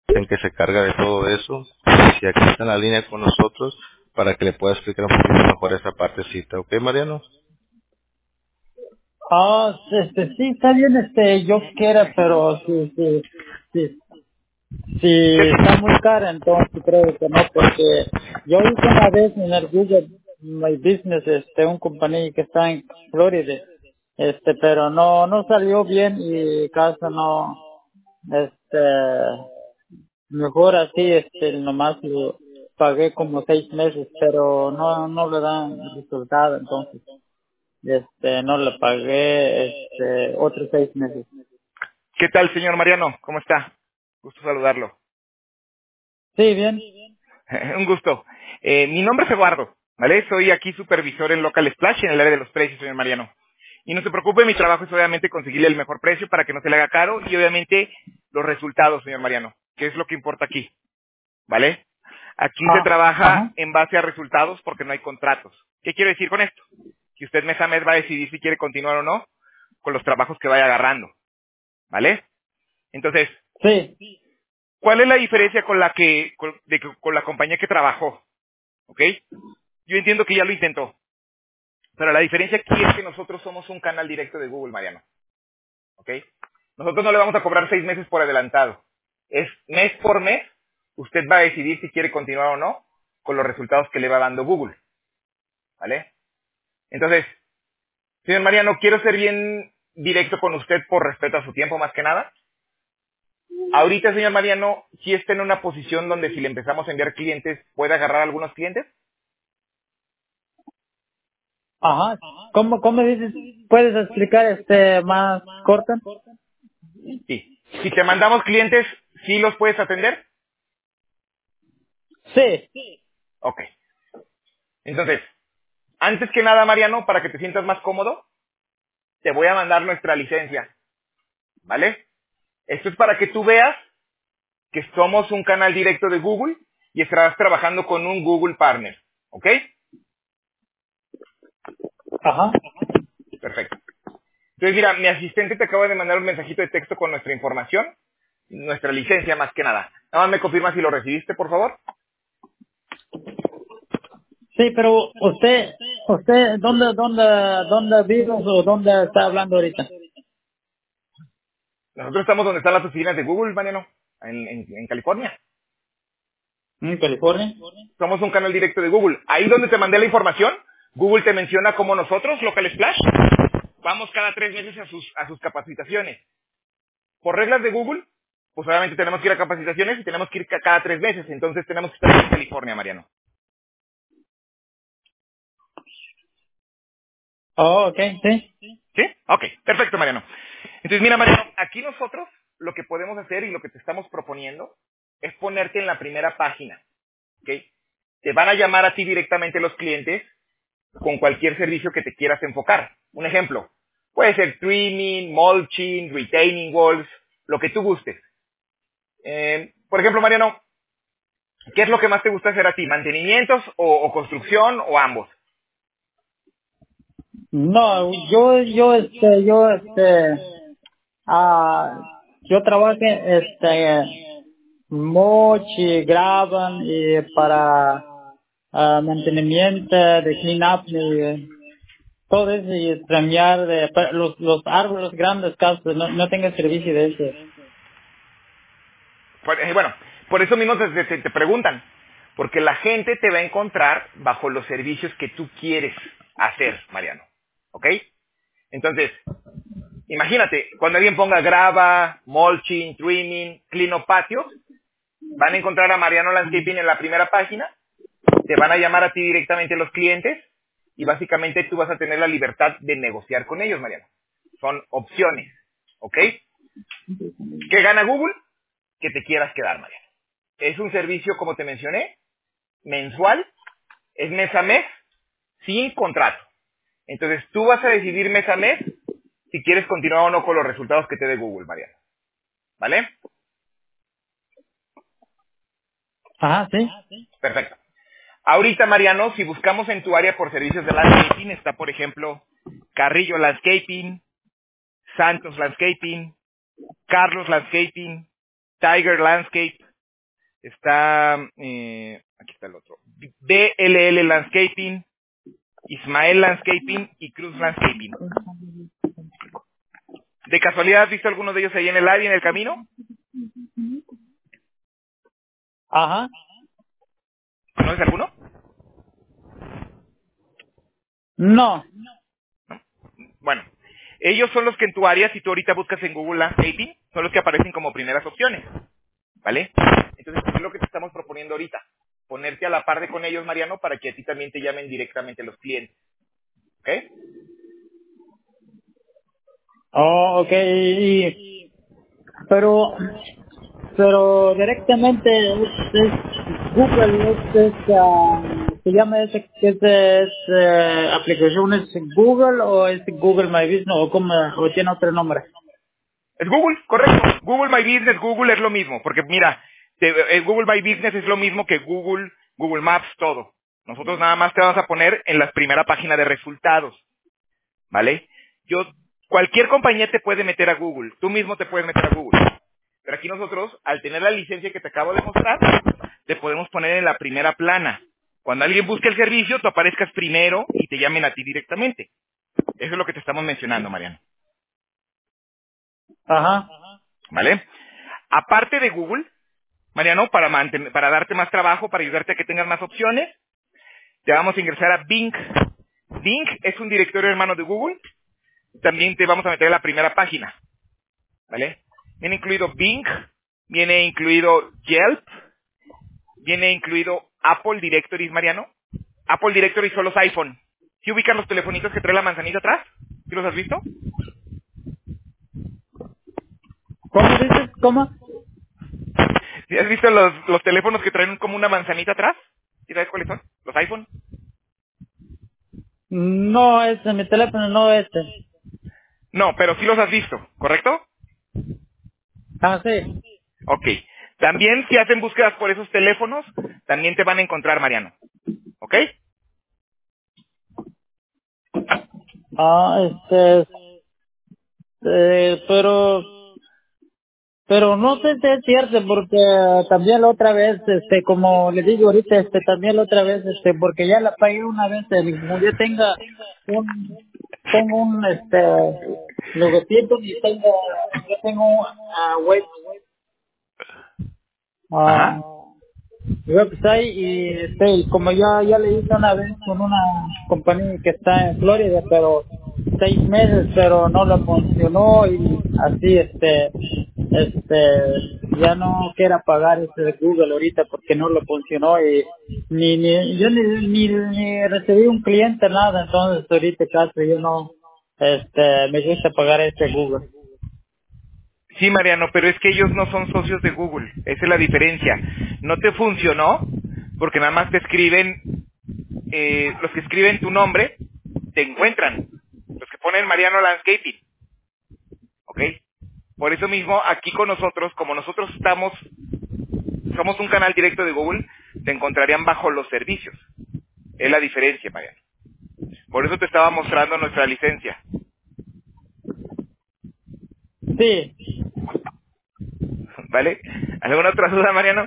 en que se carga de todo eso. Y aquí está en la línea con nosotros para que le pueda explicar un poquito mejor esa partecita. ¿Ok, Mariano? Sí, está bien, yo quiera, pero sí, si está muy cara, entonces creo que no, porque yo hice una vez en el Google My Business, un compañía que está en Florida, pero no salió bien y casi no, mejor así, nomás lo pagué como 6 meses, pero no le dan resultado, entonces, no le pagué, otros 6 meses. ¿Qué tal, señor Mariano? ¿Cómo está? Gusto saludarlo. Sí, bien. Un gusto. Mi nombre es Eduardo, ¿vale? Soy aquí supervisor en Local Splash en el área de los precios, señor Mariano. Y no se preocupe, mi trabajo es obviamente conseguirle el mejor precio para que no se le haga caro y obviamente los resultados, señor Mariano, que es lo que importa aquí, ¿vale? Aquí se trabaja Ajá. en base a resultados porque no hay contratos. ¿Qué quiero decir con esto? Que usted mes a mes va a decidir si quiere continuar o no con los trabajos que vaya agarrando, ¿vale? Entonces, Sí. ¿cuál es la diferencia con la compañía que trabajó? ¿Ok? Yo entiendo que ya lo intentó, pero la diferencia aquí es que nosotros somos un canal directo de Google, Mariano. ¿Ok? Nosotros no le vamos a cobrar 6 meses por adelantado. Es mes por mes, usted va a decidir si quiere continuar o no con los resultados que le va dando Google. ¿Vale? Entonces, señor Mariano, quiero ser bien directo con usted por respeto a su tiempo más que nada. Ahorita, señor Mariano, si está en una posición donde si le empezamos a enviar clientes, ¿puede agarrar algunos clientes? Ajá. ¿Cómo dices? ¿Puedes explicar más corto? Sí. Si te mandamos clientes, ¿sí los puedes atender? Sí. Ok. Entonces, antes que nada, Mariano, para que te sientas más cómodo, te voy a mandar nuestra licencia, ¿vale? Esto es para que tú veas que somos un canal directo de Google y estarás trabajando con un Google Partner, ¿ok? Ajá. Perfecto. Entonces, mira, mi asistente te acaba de mandar un mensajito de texto con nuestra información, nuestra licencia más que nada. Nada más me confirma si lo recibiste, por favor. Sí, pero usted, ¿dónde vive o dónde está hablando ahorita? Nosotros estamos donde están las oficinas de Google, Mariano, en California. ¿En California? Somos un canal directo de Google. Ahí donde te mandé la información, Google te menciona como nosotros, Local Splash, vamos cada 3 meses a sus capacitaciones. Por reglas de Google, pues obviamente tenemos que ir a capacitaciones y tenemos que ir cada 3 meses. Entonces tenemos que estar en California, Mariano. Oh, ok, sí. ¿Sí? Ok, perfecto, Mariano. Entonces, mira, Mariano, aquí nosotros lo que podemos hacer y lo que te estamos proponiendo es ponerte en la primera página. ¿Ok? Te van a llamar a ti directamente los clientes con cualquier servicio que te quieras enfocar. Un ejemplo, puede ser trimming, mulching, retaining walls, lo que tú gustes. Por ejemplo, Mariano, ¿qué es lo que más te gusta hacer a ti? ¿Mantenimientos o construcción o ambos? No, ah, yo trabajé, mochi, graban y para mantenimiento de clean up y todo eso y premiar los árboles grandes casi no tengo servicio de eso. Bueno, por eso mismo te preguntan, porque la gente te va a encontrar bajo los servicios que tú quieres hacer, Mariano. ¿Ok? Entonces, imagínate, cuando alguien ponga grava, mulching, trimming, clean up patios, van a encontrar a Mariano Landscaping en la primera página, te van a llamar a ti directamente los clientes y básicamente tú vas a tener la libertad de negociar con ellos, Mariano. Son opciones, ¿ok? ¿Qué gana Google? Que te quieras quedar, Mariano. Es un servicio, como te mencioné, mensual, es mes a mes, sin contrato. Entonces tú vas a decidir mes a mes si quieres continuar o no con los resultados que te dé Google, Mariano. ¿Vale? Ajá, sí. Perfecto. Ahorita, Mariano, si buscamos en tu área por servicios de landscaping, está, por ejemplo, Carrillo Landscaping, Santos Landscaping, Carlos Landscaping, Tiger Landscape, Está, aquí está el otro, DLL Landscaping, Ismael Landscaping y Cruz Landscaping. ¿De casualidad has visto alguno de ellos ahí en el área, en el camino? Ajá. ¿Conoces alguno? No. Bueno, ellos son los que en tu área, si tú ahorita buscas en Google Landscaping, son los que aparecen como primeras opciones, ¿vale? Entonces, es lo que te estamos proponiendo ahorita, ponerte a la par de con ellos, Mariano, para que a ti también te llamen directamente los clientes, ¿ok? Oh, ok. Pero, pero directamente es Google, se llama aplicación, ¿es Google o es Google My Business o cómo, o tiene otro nombre? Es Google, correcto. Google My Business, Google es lo mismo, porque mira, Google My Business es lo mismo que Google, Google Maps, todo. Nosotros nada más te vamos a poner en la primera página de resultados, ¿vale? Cualquier compañía te puede meter a Google, tú mismo te puedes meter a Google. Pero aquí nosotros, al tener la licencia que te acabo de mostrar, te podemos poner en la primera plana. Cuando alguien busque el servicio, tú aparezcas primero y te llamen a ti directamente. Eso es lo que te estamos mencionando, Mariano. Ajá. ¿Vale? Aparte de Google, Mariano, para darte más trabajo, para ayudarte a que tengas más opciones, te vamos a ingresar a Bing. Bing es un directorio hermano de Google. También te vamos a meter en la primera página, ¿vale? Viene incluido Bing, viene incluido Yelp, viene incluido Apple Directories, Mariano. Apple Directories son los iPhone. ¿Sí ubican los telefonitos que trae la manzanita atrás? ¿Sí los has visto? ¿Cómo dices? ¿Cómo? ¿Sí has visto los teléfonos que traen como una manzanita atrás? ¿Sí sabes cuáles son? ¿Los iPhone? No, mi teléfono no es este. No, pero sí los has visto, ¿correcto? Ah, sí. Ok. También si hacen búsquedas por esos teléfonos, también te van a encontrar, Mariano. ¿Ok? Ah, pero no sé si es cierto porque también la otra vez, como le digo ahorita, también la otra vez, porque ya la pagué una vez, como yo tengo un, logotipo y yo tengo un Ajá. ah, website y como ya le hice una vez con una compañía que está en Florida, pero 6 meses, pero no lo funcionó y así ya no quiero pagar de Google ahorita porque no lo funcionó y yo ni recibí un cliente nada, entonces ahorita casi yo no me gusta pagar Google. Sí, Mariano, pero es que ellos no son socios de Google. Esa es la diferencia. No te funcionó porque nada más te escriben, los que escriben tu nombre, te encuentran. Los que ponen Mariano Landscaping. ¿Ok? Por eso mismo, aquí con nosotros, como nosotros somos un canal directo de Google, te encontrarían bajo los servicios. Es la diferencia, Mariano. Por eso te estaba mostrando nuestra licencia. Sí, ¿Vale? ¿Alguna otra duda, Mariano?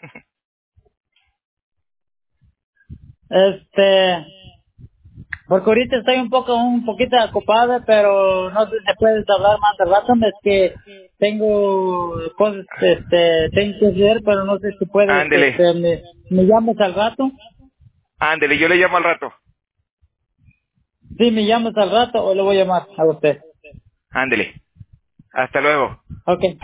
porque ahorita estoy un poquito ocupada, pero no sé si puedes hablar más al rato, es que tengo cosas, tengo que hacer, pero no sé si puedes, Ándele, me llamas al rato. ándele, yo le llamo al rato. Sí, me llamas al rato o le voy a llamar a usted. Ándele. Hasta luego. Ok.